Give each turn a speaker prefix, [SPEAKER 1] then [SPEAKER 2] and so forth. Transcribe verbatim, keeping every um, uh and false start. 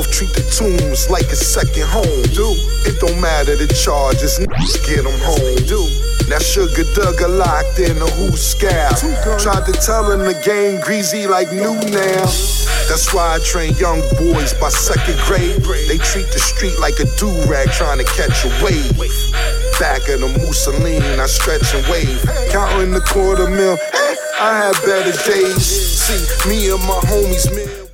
[SPEAKER 1] North treat the tombs like a second home. Do it don't matter the charges, niggas get them home. Do now Sugar Duggar locked in a who scab. Tried to tell him the game greasy like new now. That's why I train young boys by second grade. They treat the street like a do-rag trying to catch a wave. Back of the Mussolini, I stretch and wave. Counting the quarter mil, I had better days. See, me and my homies, man.